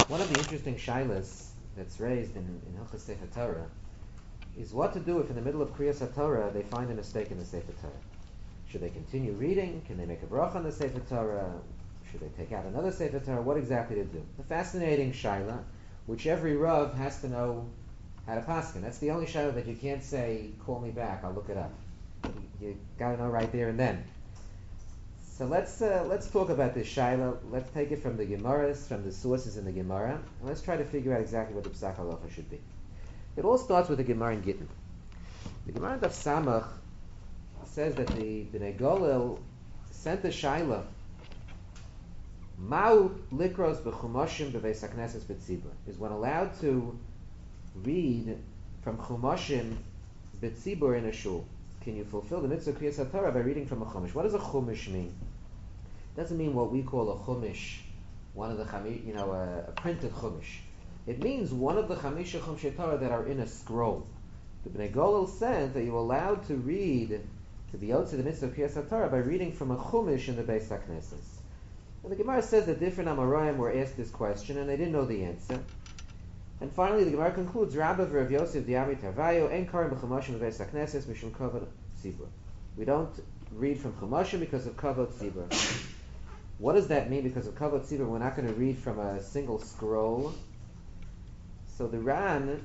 One of the interesting shilas that's raised in Hilchos Sefer Torah is what to do if in the middle of Kriyas HaTorah they find a mistake in the Sefer Torah. Should they continue reading? Can they make a bracha on the Sefer Torah? Should they take out another Sefer Torah? What exactly to do? A fascinating shaila, which every Rav has to know how to paskin. That's the only shaila that you can't say, call me back, I'll look it up. You got to know right there and then. So let's talk about this shaila. Let's take it from the Gemaras, from the sources in the Gemara, and let's try to figure out exactly what the Psak Halacha should be. It all starts with the Gemara in Gittin. The Gemara in Daf Samach says that the Bnei Golil sent a shaila, Ma'u likros b'chumashim b'veis hakneses b'tzibur. Is one allowed to read from chumashim b'tzibur in a shul? Can you fulfill the mitzvah Kriyas HaTorah by reading from a chumash? What does a chumash mean? It doesn't mean what we call a chumash, one of the a printed chumash. It means one of the chamisha chumshei Torah that are in a scroll. The Bnei Golil said that you're allowed to read to be yotze the mitzvah Kriyas HaTorah by reading from a chumash in the Beis HaKnesses. And the Gemara says that different Amoraim were asked this question and they didn't know the answer. And finally, the Gemara concludes, Rabba v'Rav Yosef di'ami tarvayo en karim b'chumashim b'Beis HaKnesses mishum kavod tzibur. We don't read from chumashim because of kavod tzibur. What does that mean? Because of kavod tzibur, we're not going to read from a single scroll. So the Ran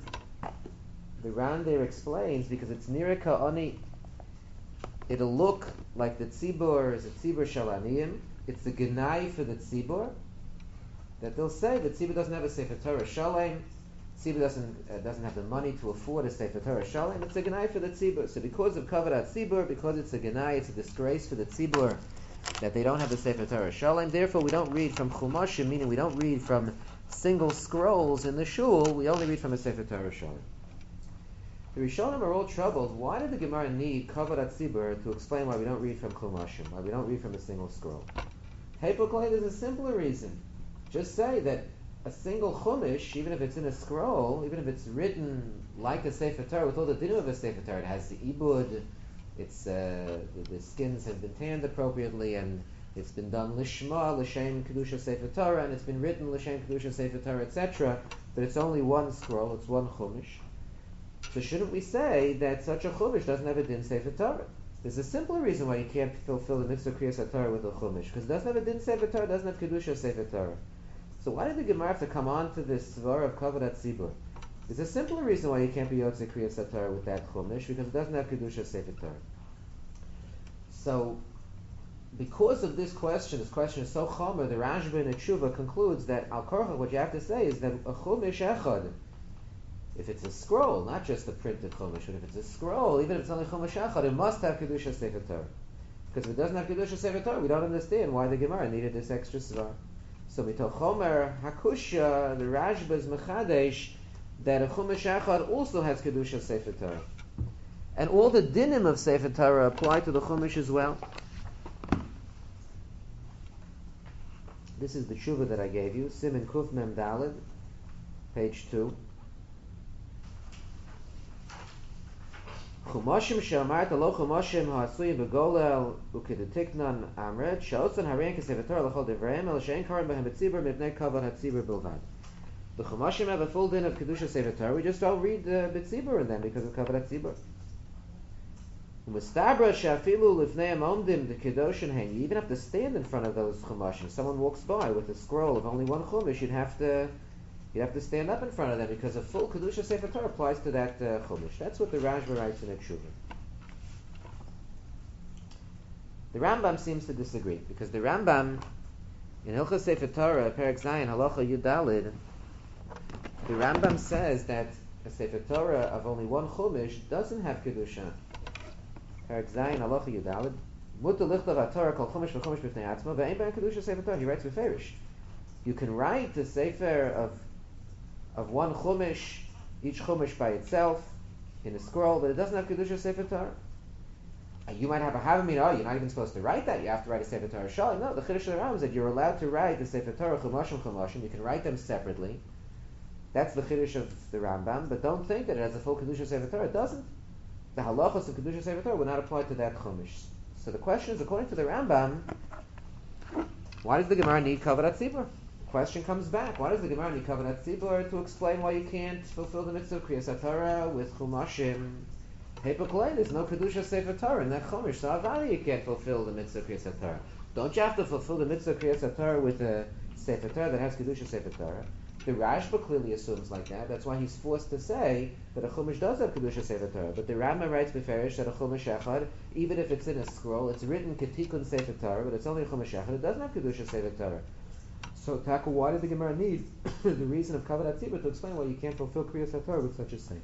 there explains, because it's nirika oni, it'll look like the tzibur is a tzibur shalaniyim. It's the genai for the tzibur, that they'll say that tzibur doesn't have a Sefer Torah shalem, tzibur doesn't have the money to afford a Sefer Torah shalem, it's a genai for the tzibur. So because of kavod tzibur, because it's a genai, it's a disgrace for the tzibur that they don't have the Sefer Torah shalem, therefore we don't read from chumashim, meaning we don't read from single scrolls in the shul, we only read from a Sefer Torah shalem. The Rishonim are all troubled. Why did the Gemara need kavod tzibur to explain why we don't read from chumashim, why we don't read from a single scroll? Hypoklai, there's a simpler reason. Just say that a single chumash, even if it's in a scroll, even if it's written like a Sefer Torah, with all the dinim of a Sefer Torah, it has the ibud, it's the skins have been tanned appropriately, and it's been done lishma, l'shem kedusha Sefer Torah, and it's been written l'shem kedusha Sefer Torah, etc. But it's only one scroll, it's one chumash. So shouldn't we say that such a chumash doesn't have a din Sefer Torah? There's a simpler reason why you can't fulfill the mitzvah Kriyas HaTorah with a chumash, because it doesn't have a din Sefer Torah, it doesn't have kedusha Sefer Torah. So why did the Gemara have to come on to this svar of kavod tzibur? There's a simpler reason why you can't be yotze Kriyas HaTorah with that chumash, because it doesn't have kedusha Sefer Torah. So, because of this question is so chomer, the Rashba in Tshuva concludes that al korcha, what you have to say is that a chumash echad, if it's a scroll, not just a printed chumash, but if it's a scroll, even if it's only chumash echad, it must have kedusha Sefer Torah. Because if it doesn't have kedusha Sefer Torah, we don't understand why the Gemara needed this extra svar. So mitoch chomer hakusha, the Rashba is mechadesh that a chumash echad also has kedusha Sefer Torah, and all the dinim of Sefer Torah apply to the chumash as well. This is the tshuva that I gave you, Siman Kuf Mem Daled, page 2. Chumashim she'amart lo chumashim ha'asuyim begolel ukedetiknan amret she'otzan harein k'Sefer Torah l'chol devreim el she'en karim b'hem b'tzibur mipnei kavod ha'tzibur bilvad. The chumashim have a full din of kedusha Sefer Torah. We just don't read b'tzibur in them because of kavod ha'tzibur. U'mistabra she'afilu lifnei omdim the kedoshin hein. You even have to stand in front of those chumashim. Someone walks by with a scroll of only one chumash, you'd have to stand up in front of them because a full kedusha Sefer Torah applies to that chumash. That's what the Rashba writes in Tshuva. The Rambam seems to disagree, because the Rambam in Hilchos Sefer Torah, Perek Zayin, Halacha Yud Daled, the Rambam says that a Sefer Torah of only one chumash doesn't have kedusha. Perek Zayin, Halacha Yud Daled, Mutar lichtav haTorah kol chumash v'chumash b'fnei atzma ve'ein ben kedusha Sefer Torah. He writes beferish. You can write a sefer of one chumash, each chumash by itself, in a scroll, but it doesn't have kedusha Sefer Torah. You might have a havamina, you're not even supposed to write that, you have to write a Sefer Torah shalom. No, the Chiddush of the Rambam is that you're allowed to write the Sefer Torah chumashim, you can write them separately. That's the Chiddush of the Rambam, but don't think that it has a full kedusha Sefer Torah. It doesn't. The halachos of kedusha Sefer Torah will not apply to that chumash. So the question is, according to the Rambam, why does the Gemara need kavod tzibur? question comes back. Why does the Gemara need Kavanat Tzibur to explain why you can't fulfill the mitzvah of Kriyas HaTorah with Chumashim? Hepaklei, there's no Kedusha Sefer Torah in that Chumash, so Avada you can't fulfill the mitzvah of Kriyas HaTorah. Don't you have to fulfill the mitzvah of Kriyas HaTorah with a Sefer Torah that has Kedusha Sefer Torah? The Rashba clearly assumes like that. That's why he's forced to say that a Chumash does have Kedusha Sefer Torah. But the Rambam writes beferish that a Chumash Echad, even if it's in a scroll, it's written Ketikun Sefer Torah, but it's only a Chumash Echad. It doesn't have Kedusha Sefer Torah. So, Taka, why did the Gemara need the reason of Kavod HaTzibur to explain why you can't fulfill Kriyas HaTorah with such a sefer?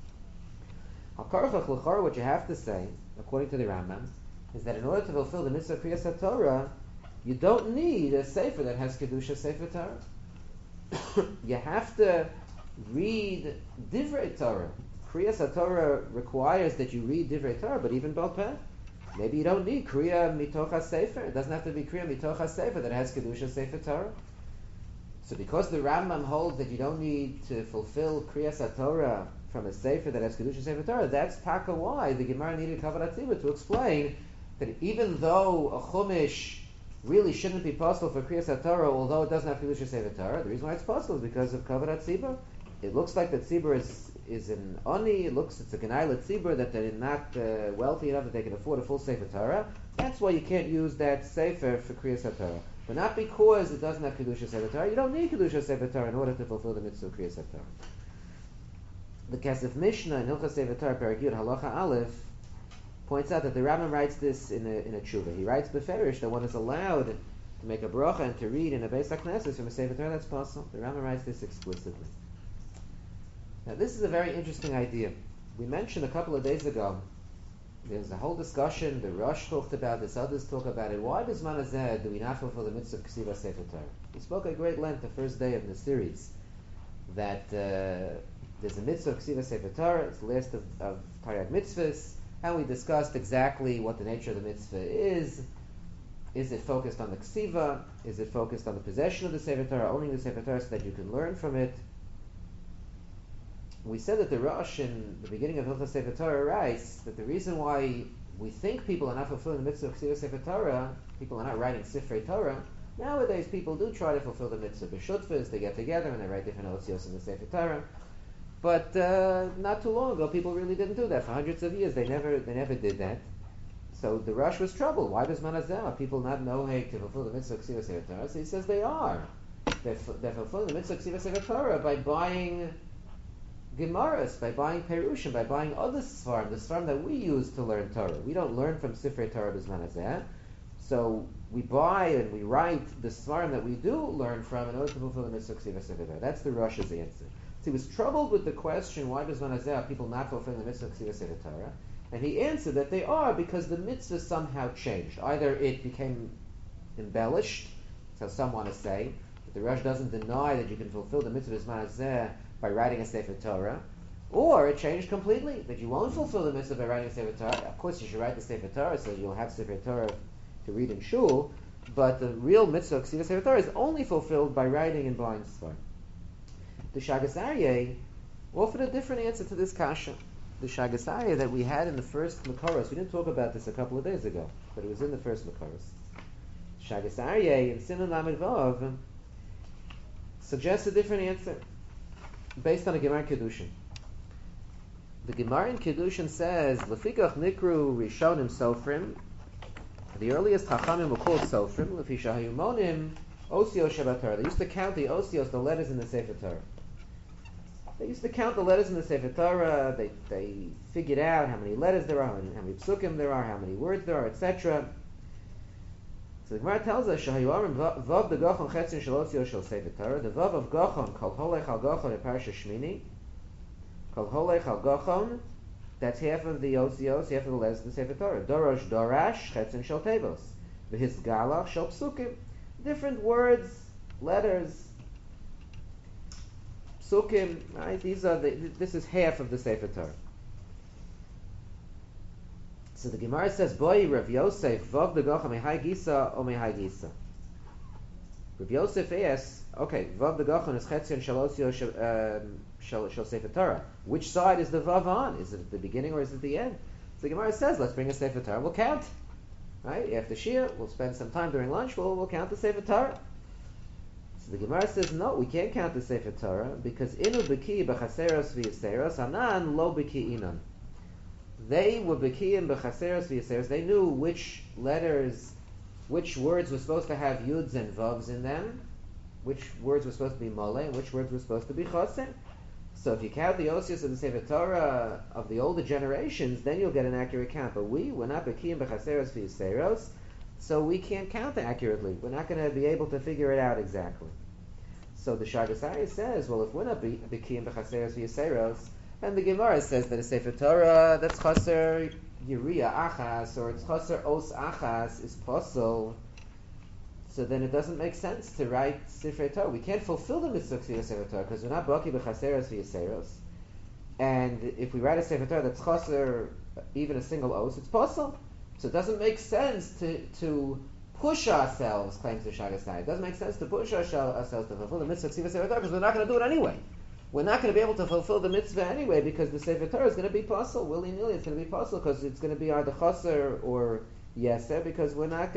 HaKarchach L'chor, what you have to say, according to the Rambam, is that in order to fulfill the mitzvah of Kriyas HaTorah, you don't need a sefer that has Kedusha Sefer Torah. You have to read Divrei Torah. Kriyas HaTorah requires that you read Divrei Torah, but even Baal Peh. Maybe you don't need Kriya Mitoch HaSefer. It doesn't have to be Kriya Mitoch HaSefer that has Kedusha Sefer Torah. So because the Rambam holds that you don't need to fulfill Kriyas HaTorah from a Sefer that has Kedusha Sefer Torah, that's taka why the Gemara needed Kavod HaTzibur to explain that even though a Chumash really shouldn't be possible for Kriyas HaTorah, although it doesn't have Kedusha Sefer Torah, the reason why it's possible is because of Kavod HaTzibur. It looks like that Tzibur is an Oni, it's a Genaila Tzibur, that they're not wealthy enough that they can afford a full Sefer Torah. That's why you can't use that Sefer for Kriyas HaTorah. But not because it doesn't have Kedusha Sefer Torah. You don't need Kedusha Sefer Torah in order to fulfill the mitzvah of Kriyas HaTorah. The Kesef Mishnah in Hilchos Sefer Torah, Perek Yud, Halacha Aleph, points out that the Rambam writes this in a tshuva. He writes beferish that one is allowed to make a bracha and to read in a Beis HaKnesses from a Sefer Torah. That's possible. The Rambam writes this explicitly. Now this is a very interesting idea. We mentioned a couple of days ago, there's a whole discussion, the Rosh talked about this, others talk about it. Why does Manazeh do we not fulfill the mitzvah of Ksiva Sefer Torah? We spoke at great length the first day of the series that there's a mitzvah of Ksiva Sefer Torah, it's the last of Taryag mitzvahs, and we discussed exactly what the nature of the mitzvah is. Is it focused on the Ksiva? Is it focused on the possession of the Sefer Torah, owning the Sefer Torah so that you can learn from it? We said that the Rosh in the beginning of Hilchos Sefer Torah writes that the reason why we think people are not fulfilling the mitzvah of Ksiva Sefer Torah, people are not writing Sifrei Torah, nowadays people do try to fulfill the mitzvah. B'shutfas, they get together and they write different otzios in the Sefer Torah. But not too long ago, people really didn't do that. For hundreds of years, they never did that. So the Rosh was troubled. Why does Manazeh? Are people not know how to fulfill the mitzvah of Ksiva Sefer Torah? So he says they are. They're fulfilling the mitzvah of Ksiva Sefer Torah by buying Gemaras, by buying Perushim, by buying other Sfarim, the Sfarim that we use to learn Torah. We don't learn from Sifrei Torah B'zman Hazeh. So we buy and we write the Sfarim that we do learn from in order to fulfill the mitzvah of Ksiva Sefer Torah. That's the Rosh's answer. So he was troubled with the question, why does B'zman Hazeh are people not fulfilling the mitzvah of Ksiva Sefer Torah? And he answered that they are because the mitzvah somehow changed. Either it became embellished, so some want to say, but the Rosh doesn't deny that you can fulfill the mitzvah of B'zman Hazeh by writing a Sefer Torah, or it changed completely, that you won't fulfill the mitzvah by writing a Sefer Torah. Of course, you should write the Sefer Torah so you'll have Sefer Torah to read in shul, but the real mitzvah of Ksiva Sefer Torah is only fulfilled by writing and buying Sfar. The Shagas Aryeh offered a different answer to this kasha. The Shagas Aryeh that we had in the first Makoros, we didn't talk about this a couple of days ago, but it was in the first Makoros. Shagas Aryeh in Siman Lamed Vav suggests a different answer, based on a Gemara in Kedushin. The Gemara in Kedushin says, "Lefikach nikru rishonim sofrim." The earliest Chachamim were called sofrim. Lefi shahayumonim osios shebat Torah. They used to count the osios, the letters in the Sefer Torah. They used to count the letters in the Sefer Torah. They figured out how many letters there are, how many psukim there are, how many words there are, etc. So the Gemara tells us, "Shahayorim vav the gachon chetzin shel osios shel Sefer Torah." The vav of gachon, kol holech al gachon in Parashat Shmini. Kol holech al gachon. That's half of the osios, half of the letters in the Sefer Torah. Dorosh dorash chetzin shel tevos. V'his galach shel psukim. Different words, letters, psukim. Right? This is half of the Sefer Torah. So the Gemara says, "Boy, Rav Yosef, vav the gacha mehai gisa o mehai gisa." Rav Yosef asks, "Okay, vav the gacha is chetzion shel Sefer Torah. Which side is the vav on? Is it at the beginning or is it at the end?" So the Gemara says, "Let's bring a Sefer Torah. We'll count. Right after Shia, we'll spend some time during lunch. We'll count the Sefer Torah." So the Gemara says, no, we can't count the Sefer Torah because inu beki b'chaseros v'yaseros anan lo beki inan. They were bekiim b'chaseros v'yaseros. They knew which letters, which words were supposed to have yuds and vavs in them, which words were supposed to be mole, and which words were supposed to be chaser. So if you count the osios of the Sefer Torah of the older generations, then you'll get an accurate count. But we're not bekiim b'chaseros v'yaseros, so we can't count accurately. We're not going to be able to figure it out exactly. So the Shagasari says, well, if we're not bekiim b'chaseros v'yaseros, and the Gemara says that a Sefer Torah that's chaser yiriya achas or it's chaser os achas is possible, so then it doesn't make sense to write Sefer Torah. We can't fulfill the mitzvah of Sefer Torah because we're not baki b'chaseros v'yaseros. And if we write a Sefer Torah that's chaser even a single os, it's possible. So it doesn't make sense to push ourselves, claims the Shagasai. It doesn't make sense to push ourselves to fulfill the mitzvah of Sefer Torah because we're not going to do it anyway. We're not going to be able to fulfill the mitzvah anyway because the Sefer Torah is going to be possible. Willy-nilly it's going to be possible because it's going to be either chaser or yeser because we're not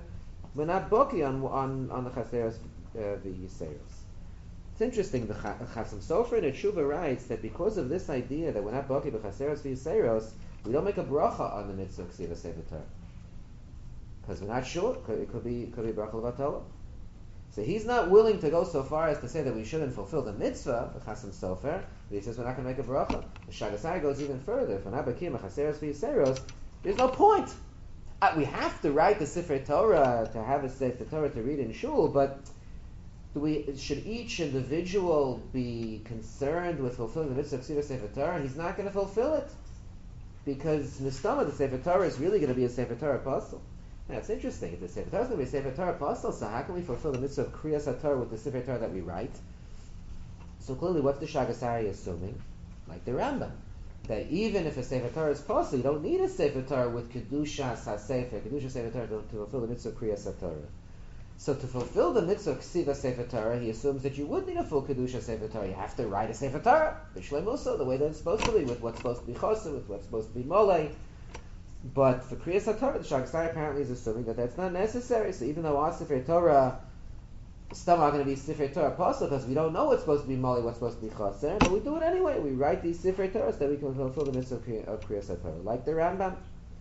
boki on the chaseros v'yiseros. It's interesting, the Chasam Sofer in Tshuva writes that because of this idea that we're not boki b'chaseros v'yiseros, we don't make a bracha on the mitzvah of Ksiva Sefer Torah. Because we're not sure. It could be bracha l'vatala. So he's not willing to go so far as to say that we shouldn't fulfill the mitzvah, the Chasam Sofer, but he says we're not going to make a bracha. The Shagasai goes even further. If we're not bakim b'chaseros v'yiseros, there's no point. We have to write the Sefer Torah to have a Sefer Torah to read in shul, but should each individual be concerned with fulfilling the mitzvah of Ksiva Sefer Torah? And he's not going to fulfill it because Nistama, the Sefer Torah, is really going to be a Sefer Torah apostle. Now it's interesting. If the Sefer Torah is going to be a Sefer Torah apostle, so how can we fulfill the mitzvah of Kriyas HaTorah with the Sefer Torah that we write? So clearly, what's the Shagasari assuming? Like the Rambam, that even if a Sefer Torah is possible, you don't need a Sefer Torah with Kedushas HaSefer, Kedusha Sefer Torah to fulfill the mitzvah of Kriyas HaTorah. So to fulfill the mitzvah of Ksiva Sefer Torah, he assumes that you would need a full Kedusha Sefer Torah. You have to write a Sefer Torah, Bishlei Musa, the way that it's supposed to be, with what's supposed to be Chosa, with what's supposed to be Molei. But for Kriyas HaTorah, the Shagasai apparently is assuming that that's not necessary. So even though our Sefer Torah is still not going to be Sefer Torah apostle, because we don't know what's supposed to be Molei, what's supposed to be Choser, but we do it anyway. We write these Sefer Torahs that we can fulfill the mitzvah of Kriyas HaTorah, like the Rambam.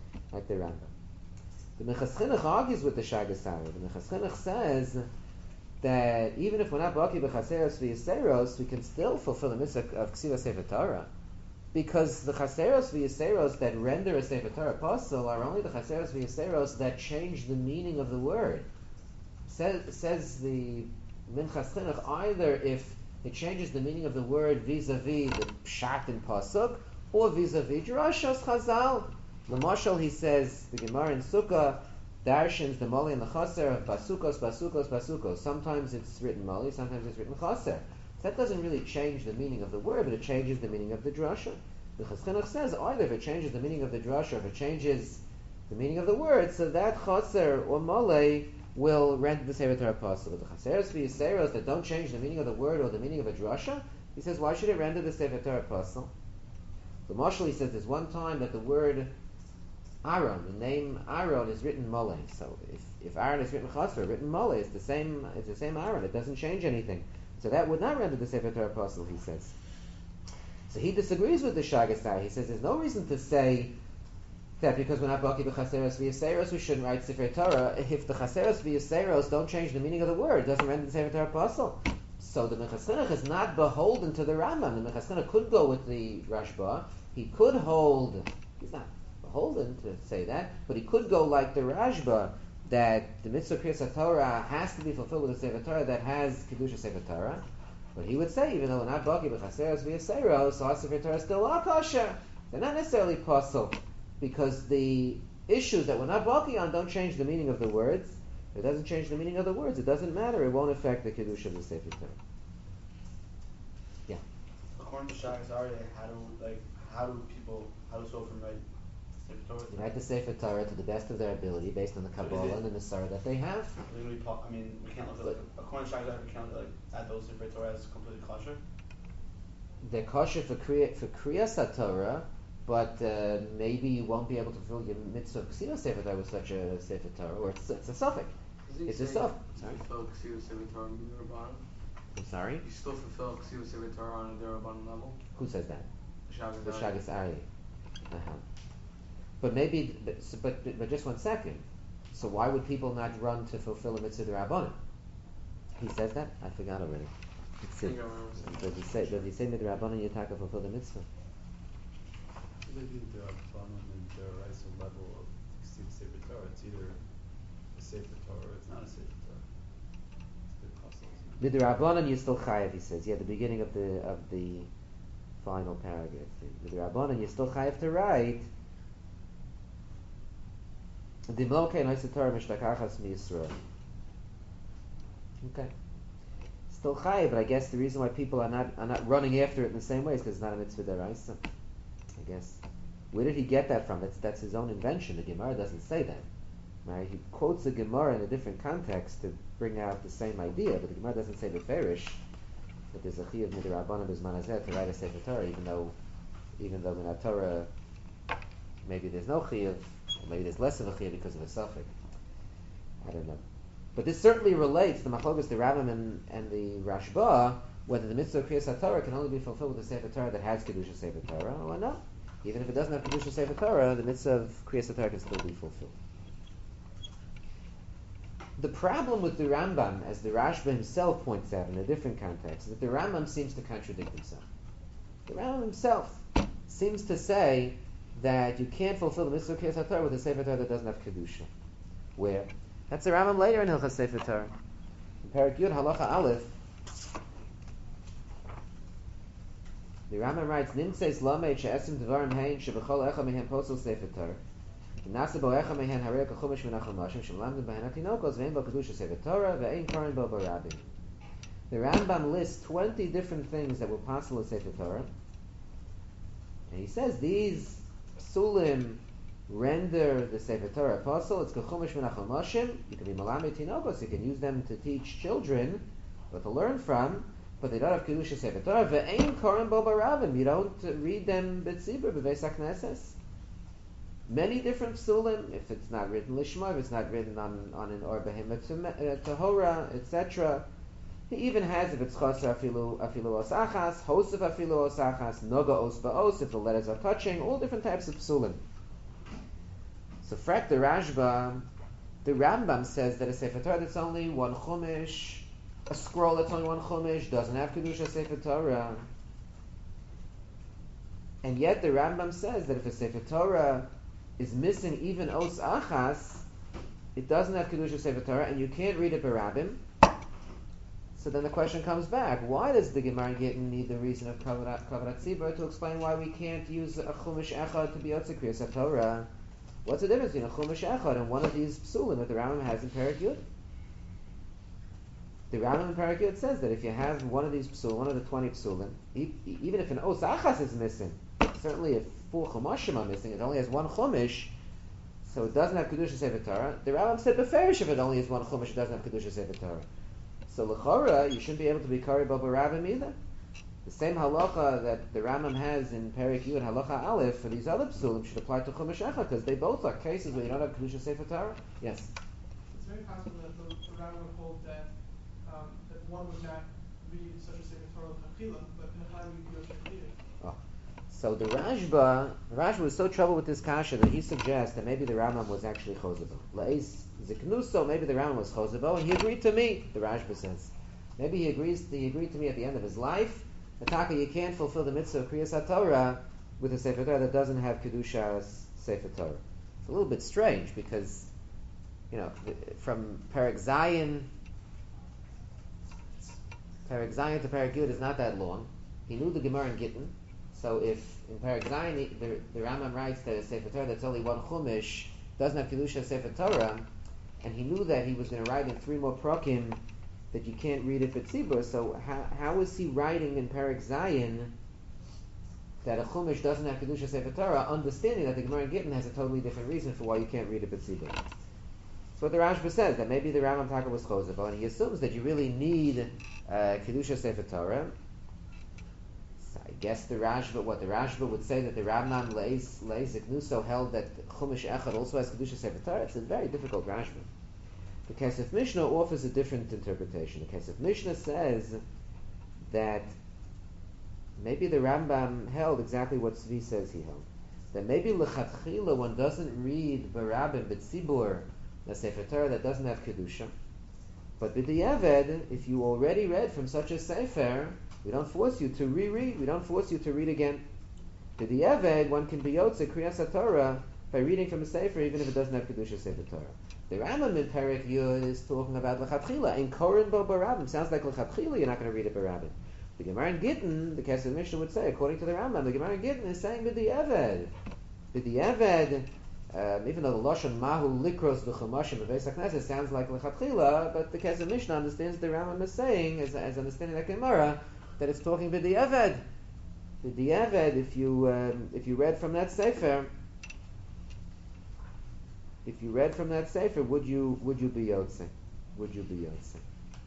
The Minchas Chinuch argues with the Shagasari. The Minchas Chinuch says that even if we're not baki b'chaseros v'yiseros, we can still fulfill the mitzvah of Ksiva Sefer Torah, because the chaseros v'yiseros that render a Sefer Torah apostle are only the chaseros v'yiseros that change the meaning of the word. Says the Minchas Chinuch, either if it changes the meaning of the word vis-a-vis the pshat in pasuk, or vis-a-vis drashos chazal. L'mashal, he says, the Gemara in Sukkah darshins the moli and the chaser of basukos. Sometimes it's written moli, sometimes it's written chaser. That doesn't really change the meaning of the word, but it changes the meaning of the drasha. The Chas Chinuch says either if it changes the meaning of the drasha, or if it changes the meaning of the word, so that chaser or moli will render the Sefer Torah apostle. But the chaseros v'yiseros that don't change the meaning of the word or the meaning of a drasha, he says, why should it render the Sefer Torah apostle? The Mashal, he says, there's one time that the word Aaron, the name Aaron is written Mole. So if Aaron is written Chaser, written Mole, it's the same Aaron. It doesn't change anything. So that would not render the Sefer Torah apostle, he says. So he disagrees with the Shagasai. He says there's no reason to say that because we're not baki b'chaseros v'yaseros, we shouldn't write Sefer Torah. If the chaseros v'yaseros don't change the meaning of the word, it doesn't render the Sefer Torah apostle. So the Minchas Chinuch is not beholden to the Rambam. The Minchas Chinuch could go with the Rashba. He could hold. He's not beholden to say that, but he could go like the Rashba, that the mitzvah Kriyas HaTorah has to be fulfilled with a Sefer Torah that has Kedusha Sefer Torah. But he would say, even though we're not baki b'chaseros v'yaseros, our Sefer Torah still are kosher. They're not necessarily possible, because the issues that we're not baki on don't change the meaning of the words. If it doesn't change the meaning of the words, it doesn't matter. It won't affect the Kedusha of the Sefer Torah. Yeah. According to Shagasari, how do Sofrim write Sefer Torah? They write the Sefer Torah to the best of their ability, based on the Kabbalah and the Masorah that they have. We can't look at according to Shagasari, we can't at those Sefer Torah as completely kosher. They're kosher for Kriyas HaTorah, but maybe you won't be able to fulfill your mitzvah of Ksiva Sefer Torah with such a Sefer Torah, or it's a suffix. It's a sof. Sorry. I'm sorry? You still fulfill Ksiva Sefer Torah on a Derabanan level? Who says that? The Shagas Aryeh. But maybe, but just 1 second. So why would people not run to fulfill a mitzvah d'Rabbanan? He says that? I forgot already. Let's see. Does he say midrabanan yitaka fulfill the mitzvah? Maybe the Rabbanan and the Raisa level of Sefer Torah. It's either a Sefer Torah or it's not a Sefer Torah. It's a bit possible. Midrabanan you still chayav, he says. Yeah, the beginning of the final paragraph. Midrabanan you still chayav to write. Dimloke noisa Torah mishtakachas mi Yisrael. Okay. Still chayav, but I guess the reason why people are not running after it in the same way is because it's not a mitzvah deraisa. I guess. Where did he get that from? That's his own invention. The Gemara doesn't say that. Right? He quotes the Gemara in a different context to bring out the same idea, but the Gemara doesn't say beferish that there's a chiyuv midrabanan b'zman hazeh to write a sefer Torah, even though in the Torah maybe there's no chiyuv, or maybe there's less of a chiyuv because of a suffix. I don't know. But this certainly relates to Machlokas the Rambam and the Rashba, whether the mitzvah of Kriyas HaTorah can only be fulfilled with a Sefer Torah that has Kedusha Sefer Torah, or not. Even if it doesn't have Kedusha Sefer Torah, the mitzvah of Kriyas HaTorah can still be fulfilled. The problem with the Rambam, as the Rashba himself points out in a different context, is that the Rambam seems to contradict himself. The Rambam himself seems to say that you can't fulfill the mitzvah of Kriyas HaTorah with a Sefer Torah that doesn't have Kedusha. Where? That's the Rambam later in Hilchas Sefer Torah. In Perek Yud Halacha Aleph, the Rambam writes, Nimtzeis lamed she'esim devarim hein shebechol echa mehen posel Sefer Torah. Nasa bo echa mehen harei kachumash v'nachal mashim shemlamdim b'hen hatinokos v'ein bo kedusha Sefer Torah v'ein koren bo barabim. The Rambam lists 20 different things that were possible in Sefer Torah. And he says these psulim render the Sefer Torah apostle. It's kachumash v'nachal mashim. You can be malamed tinokos. You can use them to teach children, or to learn from. But they don't have kedusha Sefer Torah. Ve'ein koren bo barabim. You don't read them b'tzibur b'veis hakneses. Many different psulim. If it's not written lishma, if it's not written on an or behemoth tahora, etc. He even has, if it's chaser afilu osachas, hosef afilu osachas, noga os ba'os, if the letters are touching, all different types of psulim. So frak the Rashba, the Rambam says that a Sefer Torah that's only one chumash, a scroll that's only one chumash, doesn't have kedusha Sefer Torah. And yet the Rambam says that if a Sefer Torah is missing even os achas, it doesn't have kedusha Sefer Torah, and you can't read it barabim. So then the question comes back: why does the Gemara Gittin need the reason of kavod tzibur to explain why we can't use a chumash echad to be yotze kriyas Torah? What's the difference between a chumash echad and one of these psulim that the Rambam has in Perek Yud? The Rambam in Perek Yud says that if you have one of these psulim, one of the 20 psulim, even if an os achas is missing, certainly if 4 chumashim are missing, it only has one chumash, so it doesn't have kedusha Sefer Torah. The Rambam said beferish if it only has one chumash, it doesn't have kedusha Sefer Torah. So l'chora, you shouldn't be able to be kari bo barabim either. The same halacha that the Rambam has in Perek Yud halacha Aleph for these other psulim should apply to chumash echad, because they both are cases where you don't have kedusha Sefer Torah. Yes. It's very possible that the Rambam would hold that one would not read such a Sefer Torah l'chachila, but in a time you could read it. So the Rashba was so troubled with this kasha that he suggests that maybe the Rambam was actually chozebo. La'is ziknuso, maybe the Rambam was chozebo, and he agreed to me. The Rashba says, maybe he agreed to me at the end of his life. Ataka, you can't fulfill the mitzvah of Kriyas HaTorah with a Sefer Torah that doesn't have kedusha Sefer Torah. It's a little bit strange because, from Perek Zayin to Perek Yud is not that long. He knew the Gemara in Gittin. So if in Perek Zayin the Rambam writes that a Sefer Torah that's only one chumash doesn't have kedusha Sefer Torah, and he knew that he was going to write in 3 more prakim that you can't read it b'tzibur, so how is he writing in Perek Zayin that a chumash doesn't have kedusha Sefer Torah, understanding that the Gemara in Gittin has a totally different reason for why you can't read it b'tzibur? That's what the Rashba says, that maybe the Rambam Taka was chozebo, and he assumes that you really need kedusha Sefer Torah. I guess the Rashba would say that the Rambam Leis Ziknuso held that Chumash Echad also has Kedusha Sefer Torah. It's a very difficult Rashba. The Kesef Mishnah offers a different interpretation. The Kesef Mishnah says that maybe the Rambam held exactly what Tzvi says he held. That maybe lechatchila one doesn't read Barabim B'tzibur, the Sefer Torah that doesn't have Kedusha. But b'di'eved, if you already read from such a Sefer, we don't force you to reread, we don't force you to read again. B'di'eved, one can be yotze Kriyas Torah by reading from a Sefer even if it doesn't have Kedusha Sefer Torah. The Rambam in Perek Yud is talking about lechatchila. In Korin Bo Barabim, sounds like lechatchila you're not going to read it Barabim. The Gemara in Gittin, the Kesef Mishnah would say, according to the Rambam, the Gemara in Gittin is saying b'di'eved. B'di'eved, even though the Lashon Mahu Likros B'chumashim B'Beis HaKnesset sounds like lechatchila, but the Kesef Mishnah understands the Rambam is saying, as understanding that Gemara, that it's talking b'di'eved. B'di'eved, if you read from that Sefer, would you be yotze? Would you be yotze?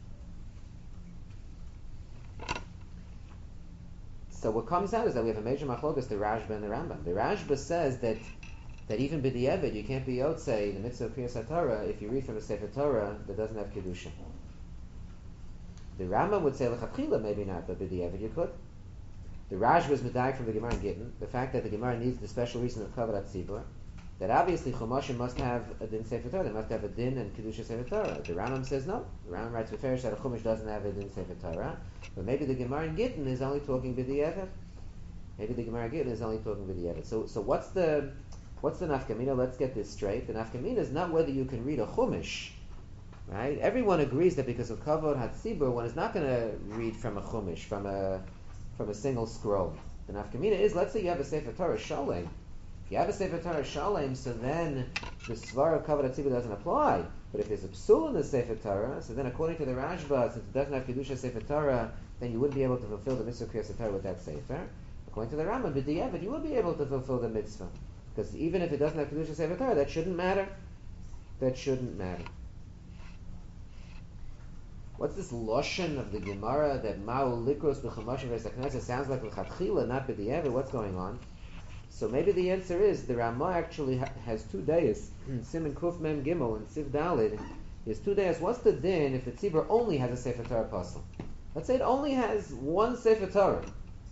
So what comes out is that we have a major machlokas, the Rashba and the Rambam. The Rashba says that even b'di'eved you can't be yotze in the mitzvah of Kriyas HaTorah if you read from a Sefer Torah that doesn't have Kedusha. The Rambam would say lechatchila maybe not, but b'di'eved you could. The Rashba is medayek from the Gemara in Gittin, the fact that the Gemara needs the special reason of Kavod HaTzibur, that obviously Chumashim must have a din Sefer Torah, they must have a din and Kedusha Sefer Torah. The Rambam says no. The Rambam writes Beferish that a Chumash doesn't have a din Sefer Torah, but maybe the Gemara in Gittin is only talking b'di'eved. Maybe the Gemara in Gittin is only talking b'di'eved. So what's the nafkamina? Let's get this straight. The nafkamina is not whether you can read a Chumash, right? Everyone agrees that because of Kavod HaTzibur, one is not going to read from a Chumash, from a single scroll. The nafkamina is, let's say you have a Sefer Torah Shalem. If you have a Sefer Torah Shalem, so then the Svar of Kavod HaTzibur doesn't apply. But if there's a psul in the Sefer Torah, so then according to the Rashba, since it doesn't have Kedusha Sefer Torah, then you wouldn't be able to fulfill the mitzvah of Kriyas Torah with that Sefer. According to the Rambam, b'di'eved, you would be able to fulfill the mitzvah. Because even if it doesn't have Kedusha Sefer Torah, that shouldn't matter. That shouldn't matter. What's this Loshen of the Gemara that Ma'u Likros B'chumashim B'Beis HaKnesset sounds like L'chatchila, not b'di'eved? What's going on? So maybe the answer is the Ramah actually has 2 days. Siman Kuf Mem Gimel and Siv Dalid. He has 2 days. What's the din if the tzibur only has a Sefer Torah apostle? Let's say it only has one Sefer Torah.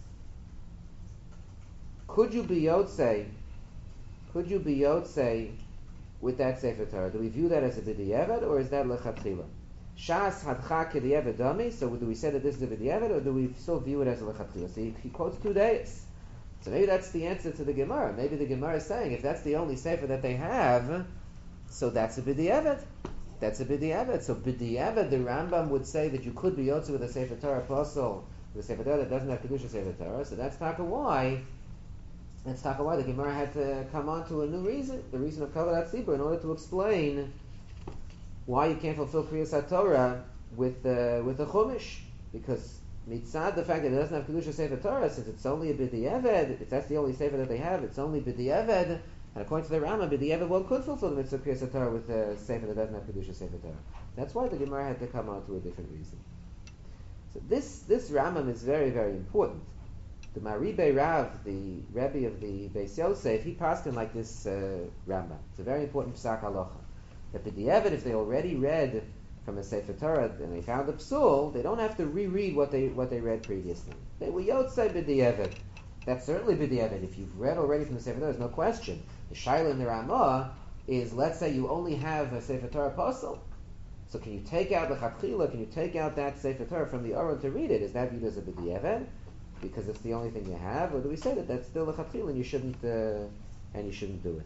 Could you be yotze with that Sefer Torah? Do we view that as a b'di'eved or is that lechatchila? Shas hadcha k'di'eved dami. So do we say that this is a b'di'eved or do we still view it as a lechatchila? So he quotes 2 days. So maybe that's the answer to the Gemara. Maybe the Gemara is saying if that's the only Sefer that they have, so that's a b'di'eved. That's a b'di'eved. So b'di'eved, the Rambam would say that you could be yotze with a Sefer Torah apostle, with a Sefer Torah that doesn't have Kedusha Sefer Torah. So that's taka why. That's taka why the Gemara had to come on to a new reason, the reason of Kavod HaTzibur, in order to explain why you can't fulfill Kriyas HaTorah with a Chumash, because mitzad the fact that it doesn't have Kedusha Sefer Torah, since it's only a b'di'eved, if that's the only Sefer that they have, it's only b'di'eved, and according to the Rambam, b'di'eved one could fulfill the mitzvah of Kriyas Torah with a Sefer that doesn't have Kedusha Sefer Torah. That's why the Gemara had to come out to a different reason. So this Rambam is very, very important. The Maribei Rav, the Rebbe of the Beis Yosef, he passed in like this Rambam. It's a very important psak halacha. That b'di'eved, if they already read from a Sefer Torah and they found a psul, they don't have to reread what they read previously. They will yotze b'di'eved. That's certainly b'di'eved. If you've read already from the Sefer Torah, there's no question. The shaila in the Ramah is, let's say you only have a Sefer Torah apostle. So can you take out the chatchila? Can you take out that Sefer Torah from the Aron to read it? Is that viewed as a b'di'eved because it's the only thing you have, or do we say that that's still a chatchila and you shouldn't do it?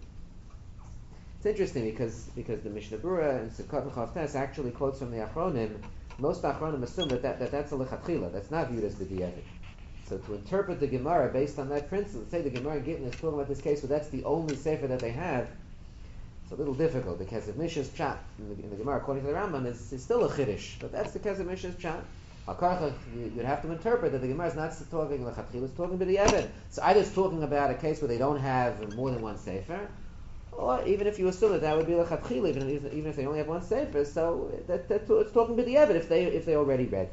It's interesting because the Mishnah Berurah and Sukkot and Chavtes actually quotes from the Achronim. Most Achronim assume that that's a lechatchila. That's not viewed as b'di'eved. So to interpret the Gemara based on that principle, say the Gemara in Gittin is talking about this case, so that's the only sefer that they have. It's a little difficult. The Kesef Mishnah's pshat in the Gemara, according to the Rambam, is still a chiddush, but that's the Kesef Mishnah's pshat. Al-Karcha, you'd have to interpret that the Gemara is not talking lechatchila, it's talking b'di'eved. So either it's talking about a case where they don't have more than one sefer, or even if you assume that would be lechatchila, even if they only have one sefer, so it's talking b'di'eved if they already read.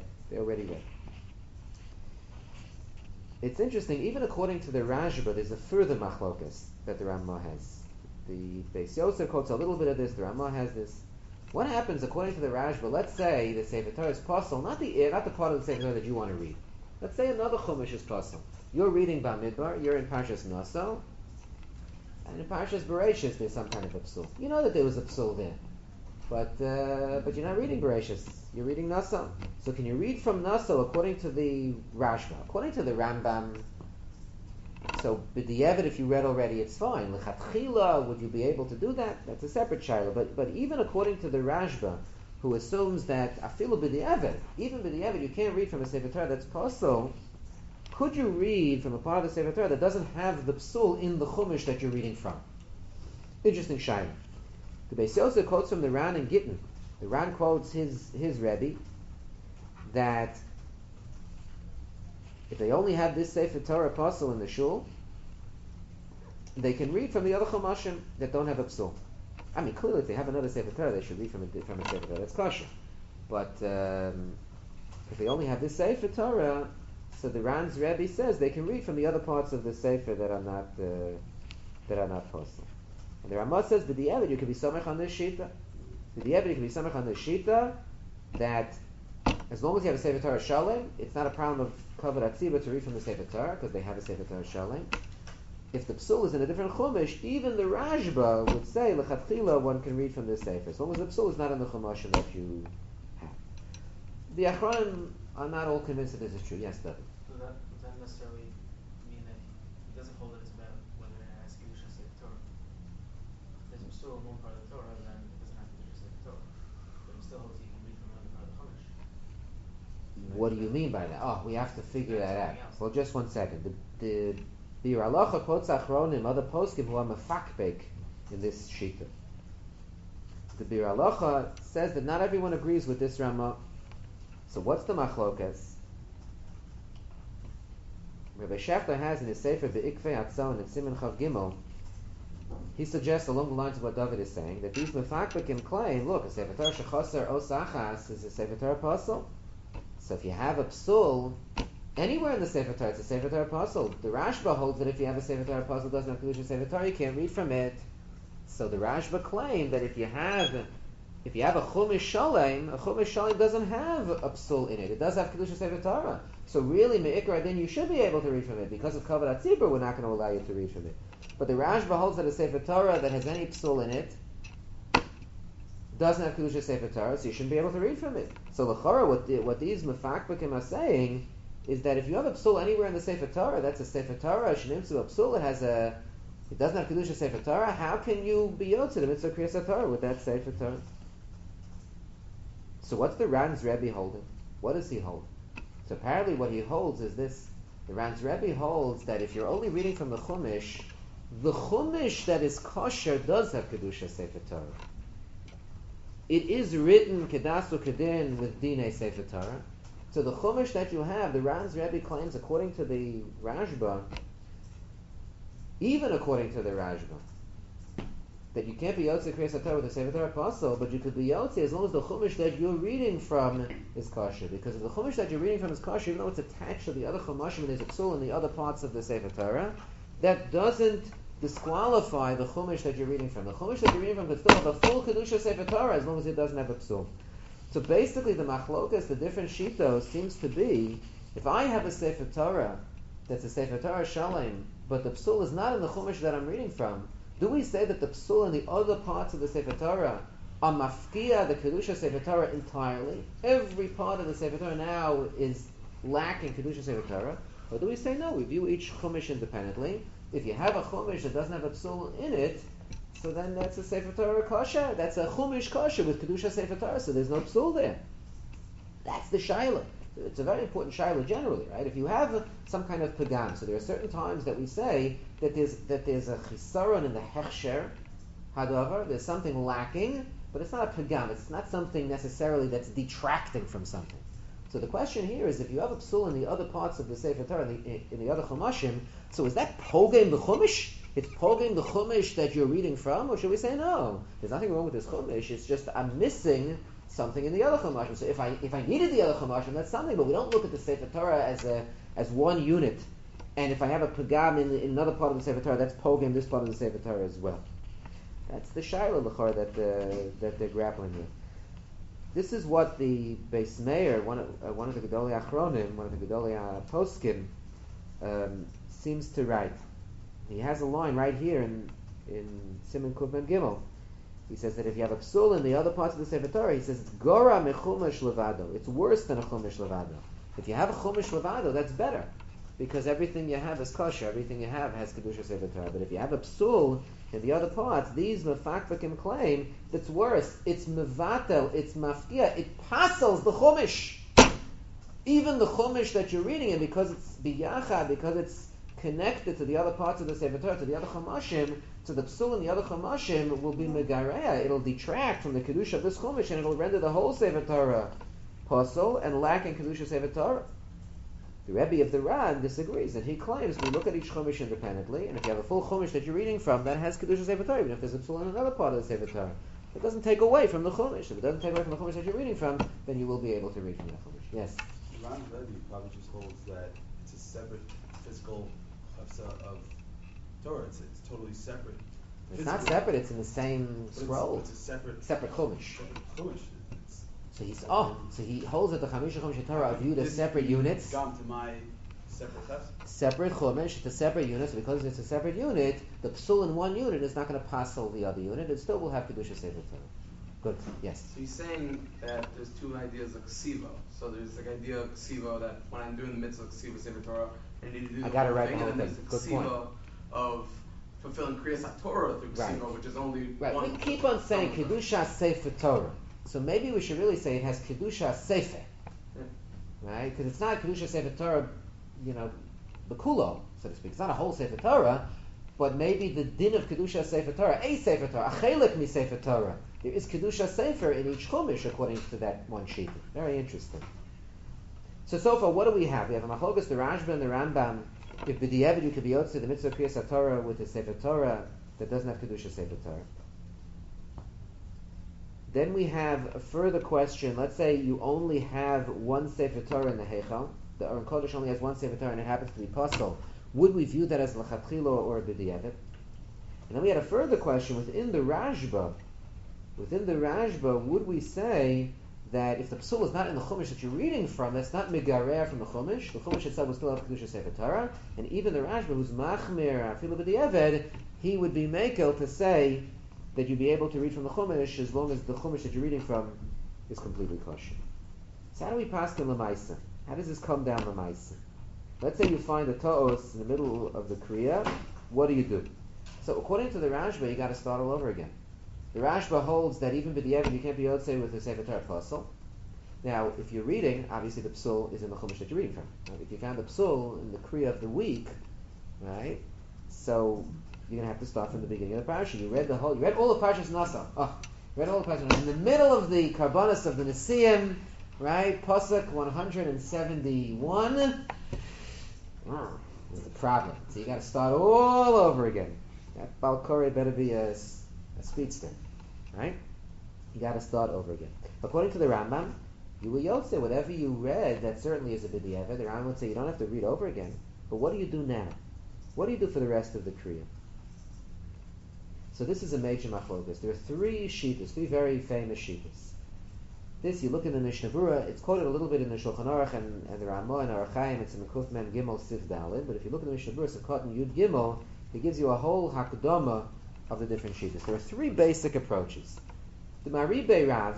It's interesting, even according to the Rashba, there's a further machlokas that the Ramah has. The Beis Yosef quotes a little bit of this, the Ramah has this. What happens according to the Rashba? Let's say the Sefer Torah is possible, not the part of the Sefer Torah that you want to read. Let's say another Chumash is possible. You're reading Bamidbar, you're in Parshas Naso, and in Parshas Bereshis there's some kind of a psul. You know that there was a psul there, but you're not reading Bereshis. You're reading Naso. So can you read from Naso according to the Rashba? According to the Rambam, so b'di'evet, if you read already, it's fine. L'chatchila, would you be able to do that? That's a separate shayla. But even according to the Rashba, who assumes that afilu b'di'evet, even b'di'evet, you can't read from a Sefer Torah that's possible. Could you read from a part of the Sefer Torah that doesn't have the psul in the chumash that you're reading from? Interesting shayla. The Beis Yosef quotes from the Ran and Gittin. The Ran quotes his Rebbe that if they only have this Sefer Torah apostle in the shul, they can read from the other chumashim that don't have a psul. I mean, clearly, if they have another Sefer Torah, they should read from a Sefer Torah that's kosher. But if they only have this Sefer Torah, so the Ran's Rebbe says they can read from the other parts of the Sefer that are not possible. And the Ramah says, b'di'evet, you can be samech on this shita. B'di'evet, you can be samech on this shita that as long as you have a Sefer Torah Shalem, it's not a problem of Kavod Atziba to read from the Sefer Torah, because they have a Sefer Torah Shalem. If the psul is in a different chumash, even the Rashba would say, l'chatchila, one can read from this Sefer, as long as the psul is not in the chumash that you have. The Achronim are not all convinced that this is true. Yes, David? So that doesn't necessarily mean that he doesn't hold that it's about whether it has Kedusha Sefer Torah. There's a psul in one part of the Torah, then it doesn't have Kedusha Sefer Torah. But he still holds he can read from another part of the chumash. What do you mean by that? Oh, we have to figure that out. Well, just 1 second. The Biur Halacha quotes Achronim, other poskim who are mefakbek in this shita. The Biur Halacha says that not everyone agrees with this Ramah. So what's the machlokas? Rabbi Shechter has in his Sefer Be'ikvei Hatzon in Siman Chav Gimel, he suggests along the lines of what David is saying, that these mefakbekim claim, look, a Sefer Torah shechoser osachas is a Sefer Torah apostle. So if you have a psul, anywhere in the Sefer Torah, it's a Sefer Torah apostle. The Rashba holds that if you have a Sefer Torah apostle doesn't have Kedusha Sefer Torah, you can't read from it. So the Rashba claim that if you have a Chumash Shalem doesn't have a psul in it. It does have Kedusha Sefer Torah. So really, me'ikra, then you should be able to read from it. Because of Kavod Atzibur, we're not going to allow you to read from it. But the Rashba holds that a Sefer Torah that has any psul in it doesn't have Kedusha Sefer Torah, so you shouldn't be able to read from it. So l'chora, what these mefakbekim are saying is that if you have a psul anywhere in the Sefer Torah, that's a Sefer Torah, shenimtzu a psul, it doesn't have Kedusha Sefer Torah, how can you be yotze the mitzvah Kriyas Torah with that Sefer Torah? So what's the Ran's Rebbe holding? What does he hold? So apparently what he holds is this. The Ran's Rebbe holds that if you're only reading from the Chumash that is kosher does have Kedusha Sefer Torah. It is written Kedasu Kedin with Dinei Sefer Torah. So the Chumash that you have, the Ran's Rebbe claims, according to the Rashba, even according to the Rashba, that you can't be Yotze Kriyas Torah with the Sefer Torah apostle, but you could be Yotze as long as the Chumash that you're reading from is kosher. Because if the Chumash that you're reading from is kosher, even though it's attached to the other Chumashim and there's a psul in the other parts of the Sefer Torah, that doesn't disqualify the Chumash that you're reading from. The Chumash that you're reading from could still have a full Kedusha Sefer Torah as long as it doesn't have a psul. So basically the machlokas, the different shitos, seems to be, if I have a Sefer Torah that's a Sefer Torah Shalem, but the psul is not in the Chumash that I'm reading from, do we say that the psul in the other parts of the Sefer Torah are mafkia the Kedusha Sefer Torah entirely? Every part of the Sefer Torah now is lacking Kedusha Sefer Torah. Or do we say no, we view each Chumash independently? If you have a Chumash that doesn't have a psul in it, so then that's a Sefer Torah kosher. That's a Chumash kosher with Kedusha Sefer Torah, so there's no psul there. That's the shayla. It's a very important shayla generally, right? If you have some kind of pagam, so there are certain times that we say that there's a chisaron in the hechsher hadavar, there's something lacking, but it's not a pagam. It's not something necessarily that's detracting from something. So the question here is, if you have a psul in the other parts of the Sefer Torah, in the other chumashim, so is that pogem the chumash? It's pogem the chumash that you're reading from, or should we say no? There's nothing wrong with this chumash. It's just I'm missing something in the other chumashim. So if I needed the other chumashim, that's something. But we don't look at the Sefer Torah as one unit. And if I have a pagam in another part of the Sefer Torah, that's pogem this part of the Sefer Torah as well. That's the shayla l'chor that they're grappling with. This is what the Beis Meir, one of the Gedolei Achronim, one of the Gedolei Poskim, seems to write. He has a line right here in Siman Kuf Mem Gimel. He says that if you have a psul in the other parts of the Sefer Torah, he says it's gora mechumash levado. It's worse than a chumash levado. If you have a chumash levado, that's better, because everything you have is kosher. Everything you have has kedusha Sefer Torah. But if you have a psul in the other parts, these mefakfakim claim that's worse. It's mevatel. It's maftia. It pasels the chumash. Even the chumash that you're reading, and because it's biyachad, because it's connected to the other parts of the Sefer Torah, to the other chumashim, so the psul and the other chumashim will be megareya. It'll detract from the kedusha of this chumash, and it'll render the whole Sefer Torah pasel and lacking kedusha Sefer Torah. The Rebbe of the Ran disagrees, and he claims we look at each chumash independently, and if you have a full chumash that you're reading from, that has kedusha Sefer Torah, even if there's a psul in another part of the Sefer Torah, it doesn't take away from the chumash. If it doesn't take away from the chumash that you're reading from, then you will be able to read from that chumash. Yes. Ran Rebbe probably just holds that it's a separate physical of Torah. It's totally separate. It's not separate. It's in the same scroll. It's a separate chumash. Separate chumash. So he holds that the Chamisha Chumash Torah are viewed as separate units. Gone to my separate test. Separate chumash. It's a separate unit. So because it's a separate unit, the psul in one unit is not going to passel the other unit. It still will have kedusha Sefer Torah. Good. Yes. So he's saying that there's two ideas of ksiva. So there's like idea of ksiva that when I'm doing the mitzvah of ksiva Sefer Torah, I need to do I got it right. thing, The whole and then thing. there's the Good point. ksiva of fulfilling kriyas HaTorah through ksiva, Right. which is only Right. one. We keep on saying kedusha Sefer Torah. So maybe we should really say it has kedusha Sefer, right? Because it's not kedusha Sefer Torah, bekulo, so to speak. It's not a whole Sefer Torah, but maybe the din of kedusha Sefer Torah, a Sefer Torah, a chelik mi Sefer Torah. There is kedusha Sefer in each chumash according to that one sheet. Very interesting. So far, what do we have? We have a machlokas, the Rashba and the Rambam. If b'diavad you could be yotze the mitzvah kriyas HaTorah with a Sefer Torah that doesn't have kedusha Sefer Torah. Then we have a further question. Let's say you only have one Sefer Torah in the Heichal. The Aron Kodesh only has one Sefer Torah and it happens to be pasel. Would we view that as l'chatchila or b'diavad? And then we had a further question within the Rashba. Within the Rashba, would we say that if the psul is not in the chumash that you're reading from, that's not megarer from the chumash itself will still have kedusha Sefer Torah, and even the Rashba, who's machmir afilu b'diavad, he would be mekel to say that you'd be able to read from the chumash as long as the chumash that you're reading from is completely kosher. So how do we pass to l'maisa? How does this come down l'maisa? Let's say you find a ta'os in the middle of the kriya. What do you do? So according to the Rashba, you got to start all over again. The Rashba holds that even b'diavad you can't be yotzei with the Sefer Torah pasel. Now, if you're reading, obviously the psul is in the chumash that you're reading from. Right? If you found the psul in the kriya of the week, right? So you're going to have to start from the beginning of the parasha. You read all the parashas Nasa. You read all the parashas. In the middle of the karbanos of the Nesiim, right? Pasuk 171. There's a problem. So you got to start all over again. That Balkori better be a speedster, right? You got to start over again. According to the Rambam, you will yotze whatever you read. That certainly is a b'diavad. The Rambam would say you don't have to read over again. But what do you do now? What do you do for the rest of the kriya? So this is a major machlokas. There are three very famous shittas. This, you look in the Mishnah Berurah, it's quoted a little bit in the Shulchan Aruch and the Ramah and Orach Chaim, it's in the Kuf Mem Gimel Sif Daled, but if you look in the Mishnah Berurah, Sukkot and Yud Gimel, it gives you a whole hakdama of the different shittas. There are three basic approaches. The Maribei Rav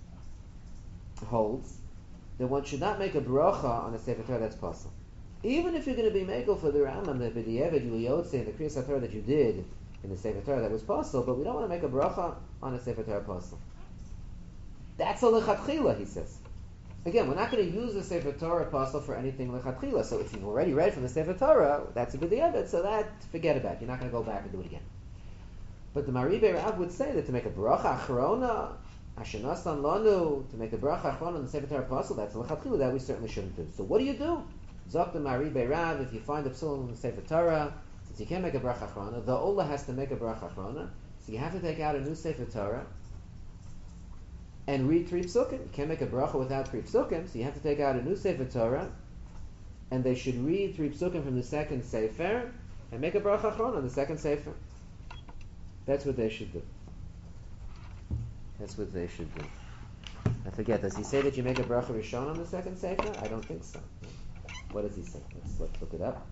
holds that one should not make a bracha on a Sefer Torah that's possible. Even if you're going to be mekel for the Rambam, the b'diavad you will yotze in the Kriyas HaTorah that you did in the Sefer Torah that was possible, but we don't want to make a bracha on a Sefer Torah possible. That's a lechatchila, he says. Again, we're not going to use the Sefer Torah apostle for anything lechatchila. So if you've already read from the Sefer Torah, that's a b'diavad, so that, forget about it. You're not going to go back and do it again. But the Maribei Rav would say that to make a bracha achrona, Ashanasan lanu, to make a bracha achrona on the Sefer Torah apostle, that's a lechatchila, that we certainly shouldn't do. So what do you do? Zok the Maribei Rav, if you find a psul in the Sefer Torah, since you can't make a bracha achrona, the Ola has to make a bracha achrona, so you have to take out a new Sefer Torah and read 3 psukim. You can't make a bracha without 3 psukim, so you have to take out a new Sefer Torah, and they should read 3 psukim from the second Sefer, and make a bracha achrona on the second Sefer. That's what they should do. That's what they should do. I forget. Does he say that you make a bracha rishon on the second sefer? I don't think so. What does he say? Let's look it up.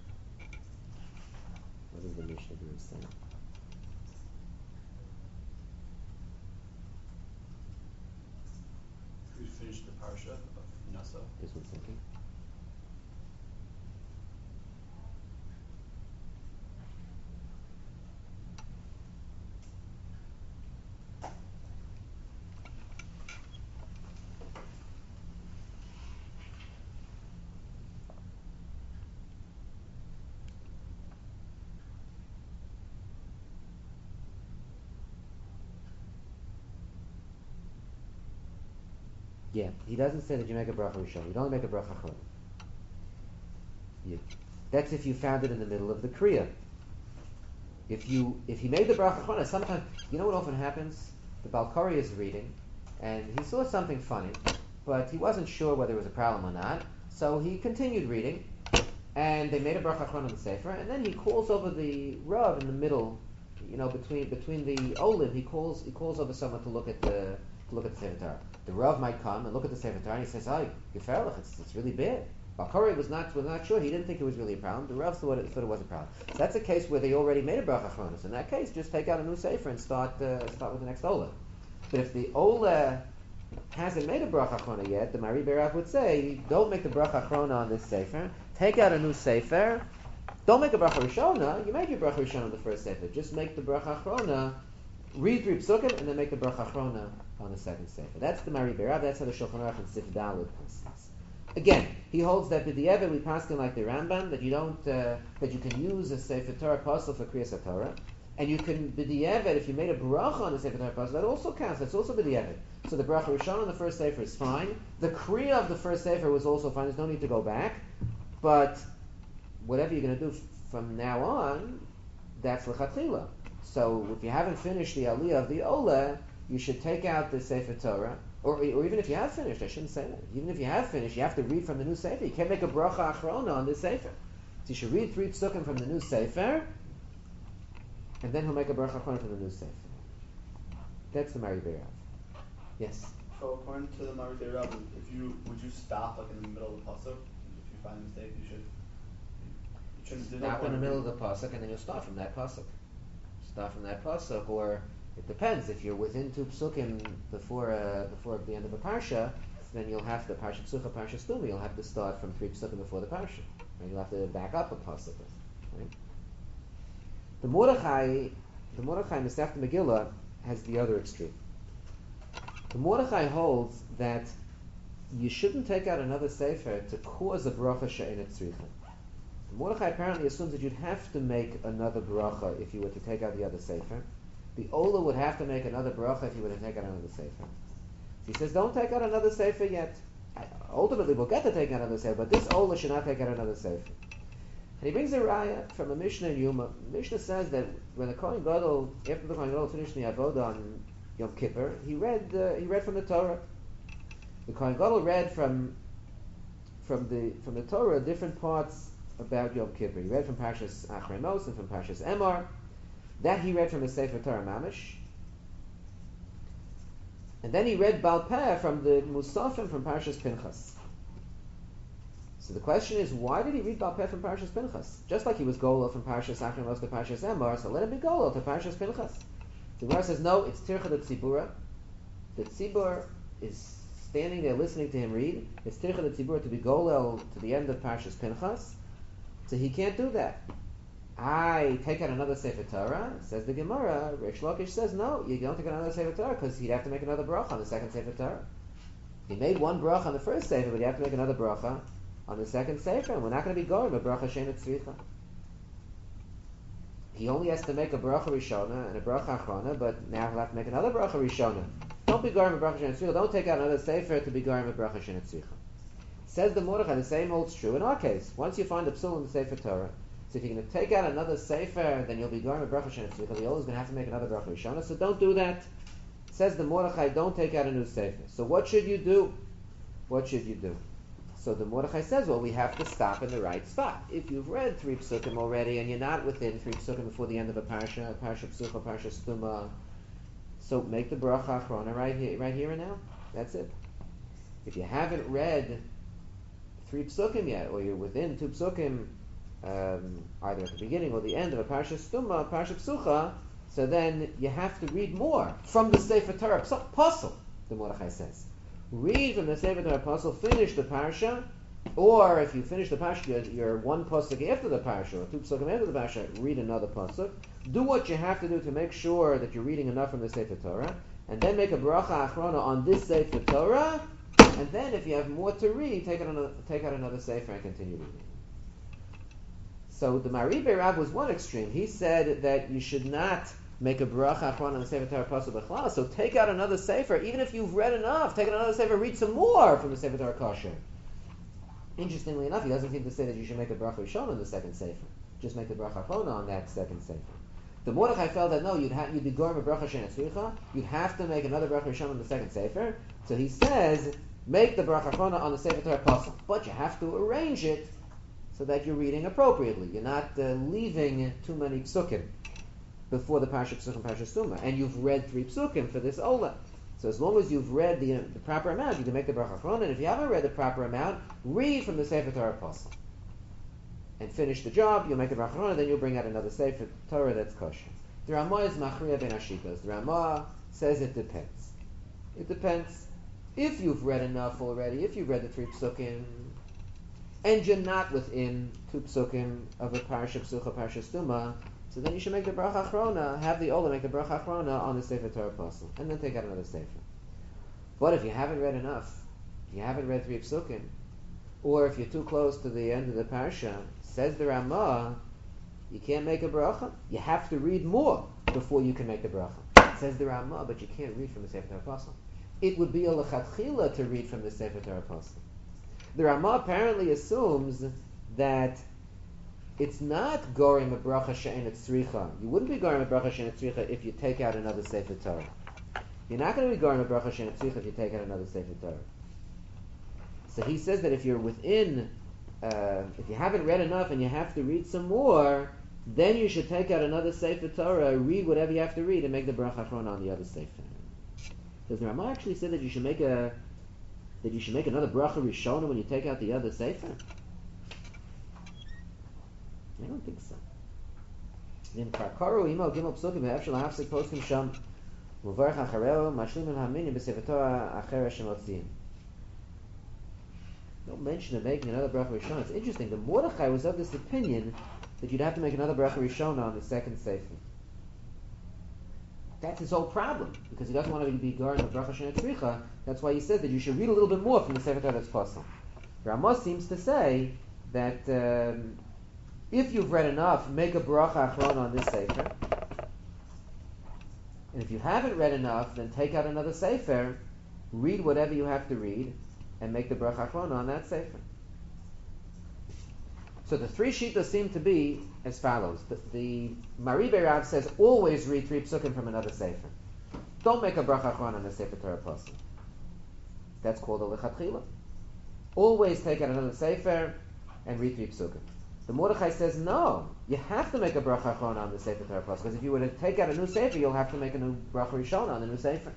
What does the Mishnah Berurah say? We finished the parsha of Nasa. Just one second. Yeah, he doesn't say that you make a bracha rishon. You don't make a bracha achron. That's if you found it in the middle of the kriya. If he made the bracha achron, sometimes you know what often happens. The Balkari is reading, and he saw something funny, but he wasn't sure whether it was a problem or not. So he continued reading, and they made a bracha achron on the sefer, and then he calls over the Rav in the middle, between the olim. He calls over someone to look at the Sefer Torah. The Rav might come and look at the Sefer Torah and he says, "Oh, Geferlich, it's really bad." Balkari was not sure. He didn't think it was really a problem. The Rav thought it was a problem. So that's a case where they already made a bracha achronos. In that case, just take out a new sefer and start with the next ola. But if the ola hasn't made a bracha achrona yet, the Mari Berav would say, don't make the bracha achrona on this sefer. Take out a new sefer. Don't make a bracha rishona. You made your bracha rishona on the first sefer. Just make the bracha achrona. Read 3 psukim and then make the bracha achrona on the second sefer. That's the Mari Berav. That's how the Shulchan Aruch and Sif Daled passes. Again, he holds that b'di'evet we paskin like the Rambam that you don't that you can use a Sefer Torah pasuk for Kriyas HaTorah, and you can b'di'evet if you made a bracha on the Sefer Torah pasuk that also counts. That's also b'di'evet. So the bracha rishon on the first sefer is fine. The kriya of the first sefer was also fine. There's no need to go back. But whatever you're going to do from now on, that's l'chatchila. So if you haven't finished the aliyah of the ola, you should take out the Sefer Torah. Or even if you have finished, I shouldn't say that. Even if you have finished, you have to read from the new sefer. You can't make a bracha achrona on this sefer. So you should read 3 psukim from the new sefer, and then he'll make a bracha achrona from the new sefer. That's the Mari Berav. Yes. So according to the Mari Berav, would you stop like in the middle of the pasuk? If you find a mistake, you shouldn't. Stop in the middle of the pasuk, and then you'll start from that pasuk. Or it depends. If you're within 2 psukim before the end of a parsha, then you'll have the parsha psucha, parsha stuma. You'll have to start from 3 psukim before the parsha. Right? You'll have to back up a pasuk. Right? The Mordechai Masechta Megillah has the other extreme. The Mordechai holds that you shouldn't take out another sefer to cause a bracha she'ein tzricha. Mordechai apparently assumes that you'd have to make another bracha if you were to take out the other sefer. The Ola would have to make another bracha if you were to take out another sefer. So he says, don't take out another sefer yet. Ultimately, we'll get to take out another sefer, but this Ola should not take out another sefer. And he brings a raya from a Mishnah in Yuma. The Mishnah says that when the Kohen Gadol, after the Kohen Gadol finished the Avodah on Yom Kippur, he read from the Torah. The Kohen Gadol read from the Torah different parts about Yom Kippur. He read from Parshas Achrei Mos and from Parshas Emor. That he read from the Sefer Torah Mamish. And then he read Baal Peh from the Musafim from Parshas Pinchas. So the question is, why did he read Baal Peh from Parshas Pinchas? Just like he was Golo from Parshas Achrei Mos to Parshas Emor, so let him be Golo to Parshas Pinchas. The Gemara says, no, it's Tircha de Tzibura. The Tzibur is standing there listening to him read. It's Tircha de Tzibura to be Golo to the end of Parshas Pinchas. So he can't do that. I take out another Sefer Torah, says the Gemara. Rish Lakish says, no, you don't take out another Sefer Torah because he'd have to make another bracha on the second Sefer Torah. He made one bracha on the first Sefer, but you have to make another bracha on the second Sefer, and we're not going to be going with bracha she'ein tzricha. He only has to make a bracha rishona and a bracha achrona, but now he'll have to make another bracha rishona. Don't be going with bracha she'ein tzricha. Don't take out another Sefer to be going with bracha she'ein tzricha. Says the Mordechai, the same holds true in our case. Once you find a psul in the Sefer Torah, so if you're going to take out another sefer, then you'll be going with bracha she'ein tzricha. The always going to have to make another bracha rishona. So don't do that. Says the Mordechai, don't take out a new sefer. So what should you do? So the Mordechai says, well, we have to stop in the right spot. If you've read 3 psukim already and you're not within 3 psukim before the end of a parsha psucha, parsha stuma, so make the bracha achrona right here and now. That's it. If you haven't read 3 psukim yet, or you're within 2 psukim, either at the beginning or the end of a Parsha Stuma, Parsha Psucha, so then you have to read more from the Sefer Torah. Puzzle, the Mordechai says. Read from the Sefer Torah Puzzle, finish the Parsha, or if you finish the Parsha, you're 1 pasuk after the Parsha, or 2 psukim after the Parsha, read another pasuk. Do what you have to do to make sure that you're reading enough from the Sefer Torah, and then make a bracha achrona on this Sefer Torah, and then if you have more to read, take out another Sefer and continue reading. So the Maribei Rab was one extreme. He said that you should not make a bracha achrona on the Sefer Torah pasuk b'chlal, so take out another Sefer, even if you've read enough, take out another Sefer, read some more from the Sefer Torah kosher. Interestingly enough, he doesn't seem to say that you should make a bracha rishon on the second sefer. Just make the bracha achrona on that second sefer. The Mordechai felt that no, you'd be going with bracha she'en tzricha. You'd have to make another bracha rishon on the second sefer. So he says, make the bracha achrona on the Sefer Torah pasuk, but you have to arrange it so that you're reading appropriately. You're not leaving too many psukim before the parsha psukim parsha stuma, and you've read 3 psukim for this ola. So as long as you've read the proper amount, you can make the bracha achrona. And if you haven't read the proper amount, read from the Sefer Torah pasuk and finish the job. You'll make the bracha achrona, then you'll bring out another Sefer Torah that's kosher. The Ramah is machriya ben ashitas. The Ramah says it depends. It depends. If you've read enough already, if you've read the 3 psukim, and you're not within 2 psukim of a parsha psucha parsha stuma, so then you should make the bracha achrona, have the ola make the bracha achrona on the Sefer Torah pasuk, and then take out another Sefer. But if you haven't read enough, if you haven't read 3 psukim, or if you're too close to the end of the parsha, says the Ramah, you can't make a bracha. You have to read more before you can make the bracha. Says the Ramah, but you can't read from the Sefer Torah pasuk. It would be a lechatchila to read from the Sefer Torah pasuk. The Ramah apparently assumes that it's not gorim a bracha she'en tzricha. You wouldn't be gorim a bracha she'en tzricha if you take out another Sefer Torah. You're not going to be gorim a bracha she'en tzricha if you take out another Sefer Torah. So he says that if you're within, if you haven't read enough and you have to read some more, then you should take out another Sefer Torah, read whatever you have to read, and make the bracha achrona on the other Sefer. Does the Ramah actually say that you should make another bracha rishona when you take out the other Sefer? I don't think so. In Karkaru imo gimel psukim ve'efshel hafsik poskim sham uvarach achareo mashlim el haminim b'sefer Torah acher shemotziim. No mention of making another bracha rishona. It's interesting. The Mordechai was of this opinion that you'd have to make another bracha rishona on the second sefer. That's his whole problem, because he doesn't want to be going the bracha she'en tzricha. That's why he says that you should read a little bit more from the Sefer Torah that's possible. Ramah seems to say that if you've read enough, make a bracha achrona on this sefer. And if you haven't read enough, then take out another sefer, read whatever you have to read, and make the bracha achrona on that sefer. So the 3 shittas seem to be as follows. The Maribei Rav says always read 3 psukim from another sefer. Don't make a bracha achrona on the Sefer Torah pasuk. That's called a lechatchila. Always take out another sefer and read 3 psukim. The Mordechai says no. You have to make a bracha achrona on the Sefer Torah pasuk, because if you were to take out a new sefer, you'll have to make a new bracha rishona on the new sefer.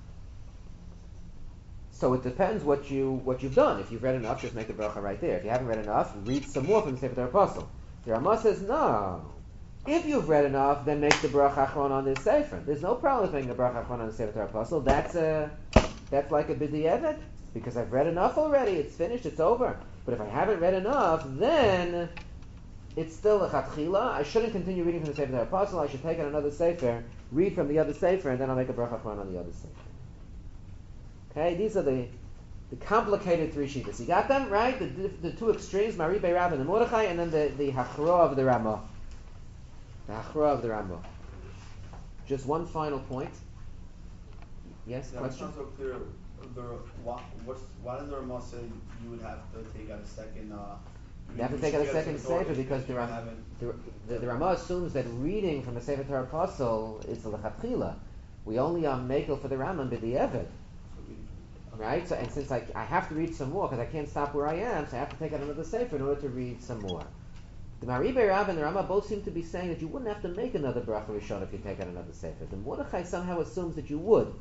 So it depends what you've done. If you've read enough, just make the bracha right there. If you haven't read enough, read some more from the Sefer Torah pasuk. The Ramah says no. If you've read enough, then make the bracha achrona on this sefer. There's no problem with making a bracha achrona on the Sefer Torah pasuk. That's like a b'di'evet, because I've read enough already. It's finished. It's over. But if I haven't read enough, then it's still a chatchila. I shouldn't continue reading from the Sefer Torah pasuk. I should take out another sefer, read from the other sefer, and then I'll make a bracha achrona on the other sefer. Okay, these are the complicated 3 shittas. You got them, right? The 2 extremes, Maribei Rav and the Mordechai, and then the hachra of the Ramah. The hachra of the Ramah. Just one final point. Yes, Yeah, question? it's not so clear. Why does the Ramah say you would have to take out a second? You have to take out a second sefer because the Ramah assumes that reading from the Sefer Torah Apostle is the lechatchila. We only are makel for the Rambam b'di'evet. Right? So, and since I have to read some more because I can't stop where I am, so I have to take out another sefer in order to read some more. The Maribei Rav and the Ramah both seem to be saying that you wouldn't have to make another bracha rishon if you take out another sefer. The Mordechai somehow assumes that you would.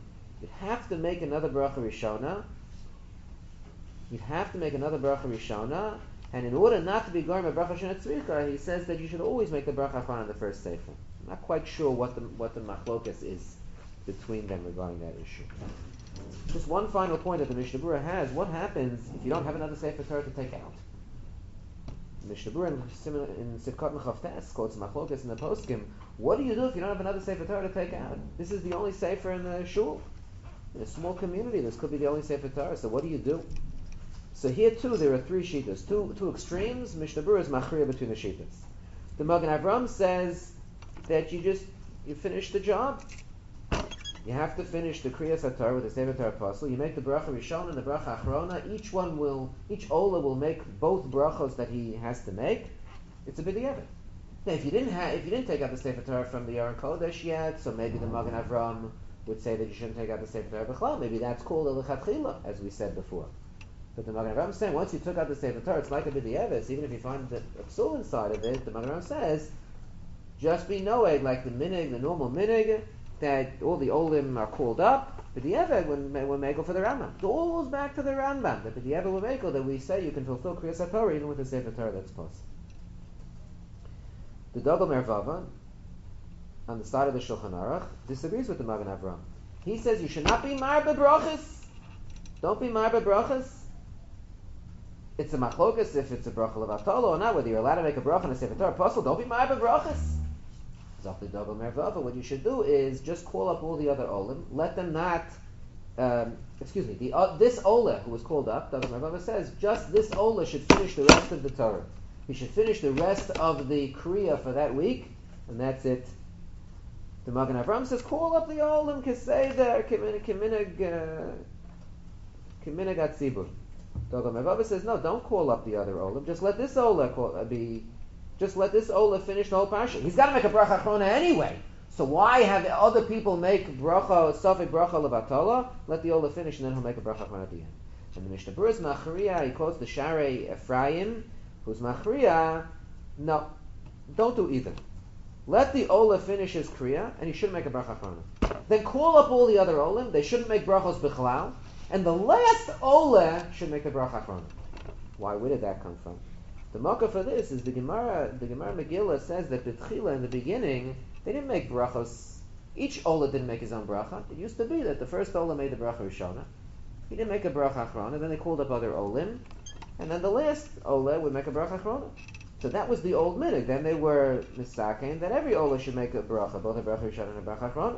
you'd have to make another bracha rishona. You'd have to make another bracha rishona, and in order not to be going by bracha shena tzricha, he says that you should always make the bracha achron on the first sefer. I'm not quite sure what the machlokas is between them regarding that issue. Just one final point that the Mishnah Berurah has: what happens if you don't have another sefer Torah to take out? The Mishnah Berurah in Sivkot Mechavtes quotes machlokas in the poskim. What do you do if you don't have another sefer Torah to take out? This is the only sefer in the shul. In a small community, this could be the only sefer Torah. So what do you do? So here too, there are three shittas, two extremes. Mishnah Berurah is machriya between the shittas. The Magen Avram says that you finish the job. You have to finish the Kriyas HaTorah with the Sefer Torah Apostle. You make the bracha Rishon and the bracha Achrona. Each Ola will make both brachos that he has to make. It's a b'diavad. Now, if you didn't take out the Sefer Torah from the Aron Kodesh yet, so maybe the Magen Avram would say that you shouldn't take out the Sefer Torah B'chlal. Maybe that's called a lechatchila, as we said before. But the Magen Avram is saying once you took out the Sefer Torah, it's like a b'diavad. Even if you find a psul inside of it, the Magen Avram says just be noeg like the normal minig, that all the olim are called up. But the Eved when make for the Rambam. It all goes back to the Rambam. That the Eved will make that we say you can fulfill Kriyas HaTorah even with the Sefer Torah that's possible. The Dogel Mervava on the side of the Shulchan Aruch disagrees with the Magen Avram. He says you should not be marba brachas. Don't be marba brachas. It's a machlokas if it's a bracha levatolo or not, whether you're allowed to make a bracha in a Sefer Torah apostle. Don't be marba brachas. Zachli Dogel Mervava. What you should do is just call up all the other olim. Let them not. This Ola who was called up, Dogel Mervava says, just this Ola should finish the rest of the Torah. He should finish the rest of the Kriya for that week, and that's it. The Magen Avram says, call up the Olim, Keseder, Kiminag Atzibur. Dogel Mervava says, no, don't call up the other Olim. Just let this Ola finish the whole parsha. He's got to make a bracha achrona anyway. So why have other people make bracha, safek bracha levatala? Let the Ola finish, and then he'll make a bracha achrona at the end. And the Mishnah Berurah is machriya. He quotes the Sharei Ephraim, who's machriya. No, don't do either. Let the Ola finish his kriya, and he shouldn't make a bracha achrona. Then call up all the other Olim. They shouldn't make brachos bichlal. And the last Ola should make the bracha achrona. Why? Where did that come from? The makkah for this is the Gemara Megillah says that B'tchila in the beginning they didn't make brachos. Each Ola didn't make his own bracha. It used to be that the first Ola made the bracha Rishona. He didn't make a bracha achrona. Then they called up other Olim, and then the last Ola would make a bracha achrona. So that was the old minig. Then they were misakein that every Ola should make a bracha, both a bracha Rishona and a bracha achrona.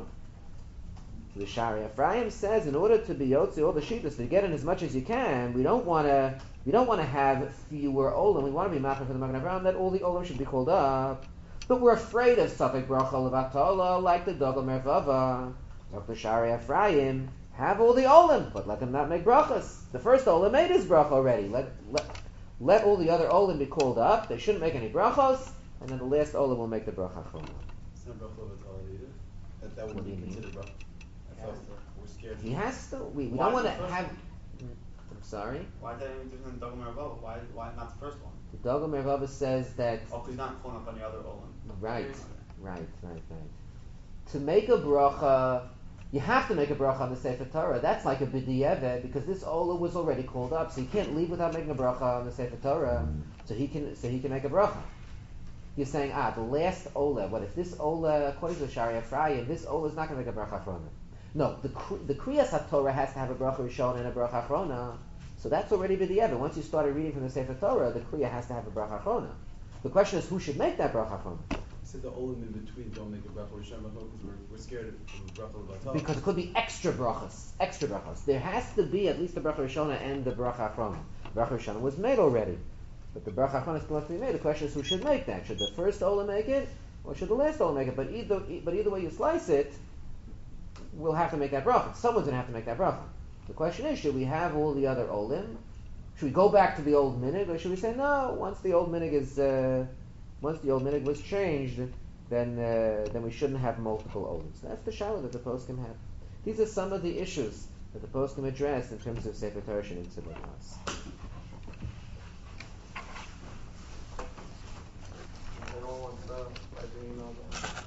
The Shari Ephraim says, in order to be yotzi all the shittas, to get in as much as you can, we don't want to have fewer olim. We want to be machar for the Magen Avram that all the olim should be called up. But we're afraid of safek bracha levatala, like the Dogel Mervava. Dr. Shari Ephraim, have all the olim, but let them not make brachas. The first olim made his bracha already. Let all the other olim be called up. They shouldn't make any brachos, and then the last olim will make the bracha achrona. It's not bracha levatala either. That What would do be you mean? considered bracha. I thought we're scared. He has to. We Why don't want to the first have. one? I'm sorry. Why is that any different than Dogel Mervava? Why not the first one? The Dogel Mervava says that. Oh, because he's not calling up any other Olim. Right. Okay. Right. To make a bracha, you have to make a bracha on the Sefer Torah. That's like a b'diavad because this Ola was already called up, so you can't leave without making a bracha on the Sefer Torah. So he can make a bracha. You're saying, the last Ola. What if this Ola, according to the Shari Ephraim, this Ola is not going to make a bracha achrona? No, the Kriyas HaTorah has to have a bracha Rishon and a bracha achrona. So that's already b'diavad. Once you started reading from the Sefer Torah, the Kriya has to have a bracha achrona. The question is, who should make that bracha achrona? You said the olim in between don't make a bracha rishon because we're scared of bracha levatala. Because it could be extra brachas. There has to be at least the bracha Rishona and the bracha achrona. Bracha Rishona was made already, but the bracha achrona still has to be made. The question is, who should make that? Should the first Ola make it, or should the last Ola make it? But either way you slice it, we'll have to make that bracha. Someone's going to have to make that bracha. The question is, should we have all the other Olim? Should we go back to the old minig, or should we say no? Once the old minig was changed, then we shouldn't have multiple Olims. That's the shaila that the poskim have. These are some of the issues that the poskim address in terms of Sefer Torah and Tzibur Klas. I don't want to, I do know that.